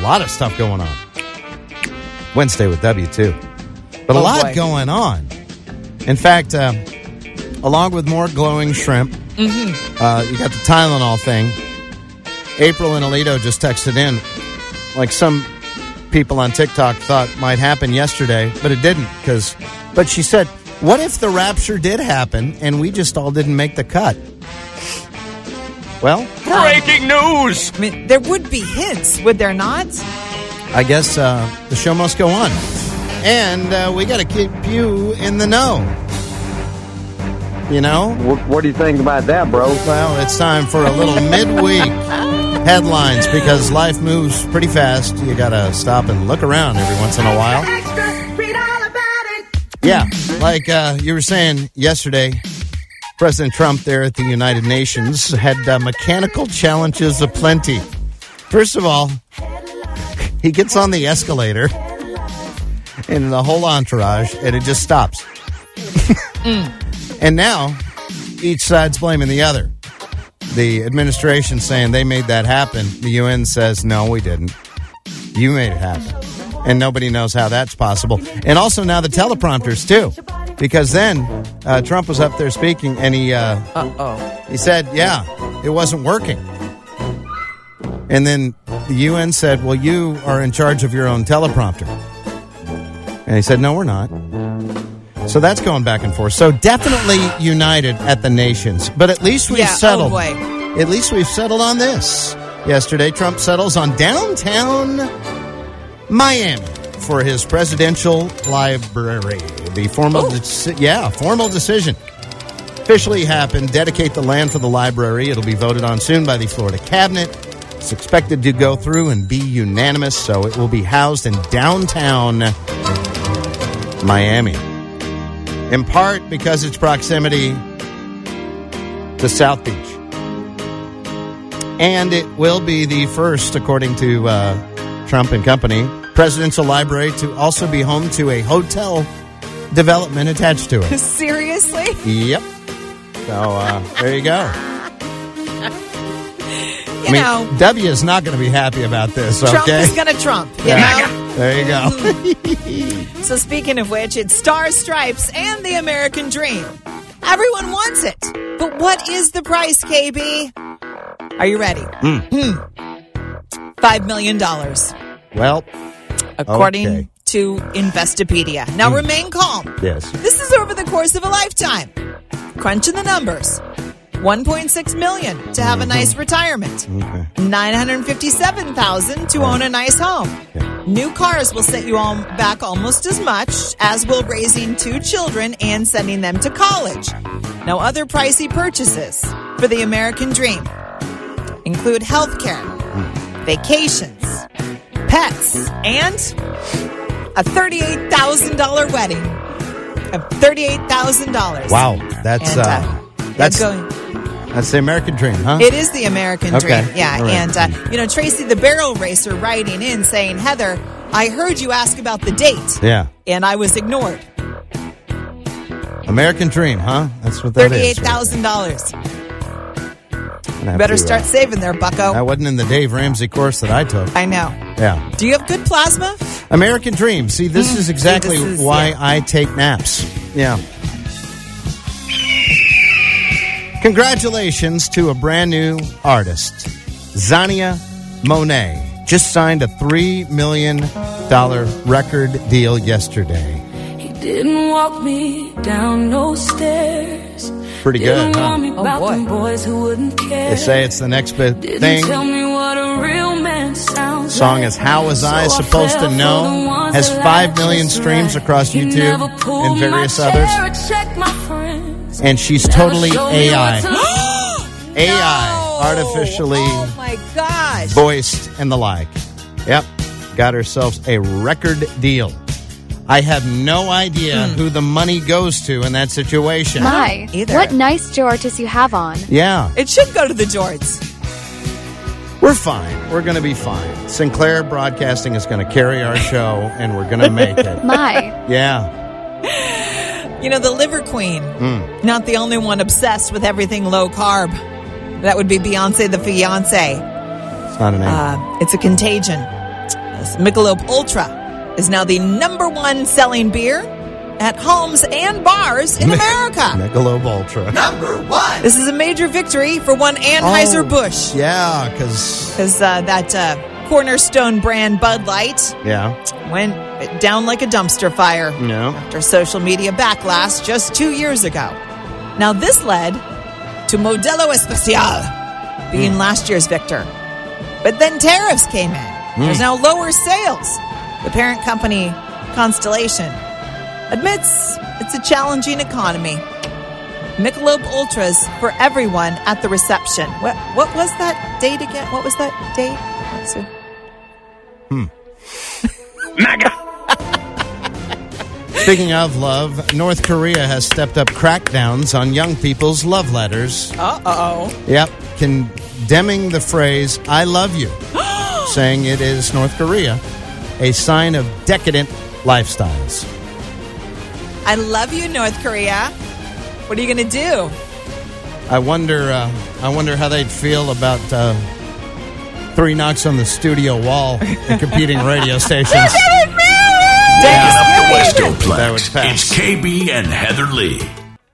lot of stuff going on. Wednesday with W, too. But a lot going on. In fact, along with more glowing shrimp, you got the Tylenol thing. April in Aledo just texted in, like some people on TikTok thought might happen yesterday, but it didn't. But she said, what if the rapture did happen and we just all didn't make the cut? Well, breaking news! I mean, there would be hints, would there not? I guess the show must go on. And we got to keep you in the know. You know? What do you think about that, bro? Well, it's time for a little midweek headlines because life moves pretty fast. You got to stop and look around every once in a while. Yeah, like you were saying yesterday, President Trump there at the United Nations had mechanical challenges aplenty. First of all, he gets on the escalator and the whole entourage, and it just stops. And now, each side's blaming the other. The administration saying they made that happen. The UN says, no, we didn't. You made it happen. And nobody knows how that's possible. And also now the teleprompters, too. Because then Trump was up there speaking, and he said, yeah, it wasn't working. And then the UN said, well, you are in charge of your own teleprompter. And he said, no, we're not. So that's going back and forth. So definitely united at the nations. But at least we've settled. Oh boy. At least we've settled on this. Yesterday, Trump settles on downtown Miami for his presidential library. The formal decision officially happened. Dedicate the land for the library. It'll be voted on soon by the Florida cabinet. It's expected to go through and be unanimous, so it will be housed in downtown Miami. In part because its proximity to South Beach. And it will be the first, according to Trump and company, presidential library to also be home to a hotel development attached to it. Seriously? Yep. So there you go. You know, W is not going to be happy about this, okay? Trump is going to Trump, you know? There you go. So speaking of which, it's Stars, Stripes, and the American Dream. Everyone wants it. But what is the price, KB? Are you ready? $5 million. Well, according to Investopedia. Now remain calm. Yes. This is over the course of a lifetime. Crunching the numbers. $1.6 million to have a nice retirement. Okay. $957,000 to own a nice home. Okay. New cars will set you all back almost as much as will raising 2 children and sending them to college. Now, other pricey purchases for the American Dream include health care, vacations, pets, and a $38,000 wedding. $38,000. Wow. That's the American Dream, huh? It is the American Dream. Yeah. Right. And, Tracy the Barrel Racer writing in saying, Heather, I heard you ask about the date. Yeah. And I was ignored. American Dream, huh? That's what that is. $38,000. Better start saving there, bucko. That wasn't in the Dave Ramsey course that I took. I know. Yeah. Do you have good plasma? American Dream. See, this is exactly why I take naps. Yeah. Congratulations to a brand new artist. Zania Monet just signed a $3 million record deal yesterday. He didn't walk me down no stairs. Pretty good, huh? Oh, boy. Boys who wouldn't care. They say it's the next big thing. Tell me what a real man sounds Song like. is How Was I Supposed to Know? Has 5 million streams across YouTube and various others. And she's totally AI. AI, artificially voiced and the like. Yep, got herself a record deal. I have no idea who the money goes to in that situation. My, what nice Jorts you have on. Yeah. It should go to the Jorts. We're fine. We're going to be fine. Sinclair Broadcasting is going to carry our show, and we're going to make it. My. Yeah. You know, the Liver Queen, not the only one obsessed with everything low carb. That would be Beyonce the Fiancé. It's not a name. It's a contagion. sales. Michelob Ultra is now the number one selling beer at homes and bars in America. Michelob Ultra. Number one. This is a major victory for one Anheuser-Busch. Yeah, because that Cornerstone brand Bud Light went down like a dumpster fire after social media backlash just 2 years ago. Now, this led to Modelo Especial being last year's victor. But then tariffs came in. There's now lower sales. The parent company, Constellation, admits it's a challenging economy. Michelob Ultras for everyone at the reception. What was that date again? What was that date? MAGA. Speaking of love, North Korea has stepped up crackdowns on young people's love letters. Uh-oh. Yep, condemning the phrase, I love you, saying it is North Korea, a sign of decadent lifestyles. I love you, North Korea. What are you going to do? I wonder how they'd feel about 3 knocks on the studio wall in competing radio stations. Up the Westoplex. It's KB and Heather Lee.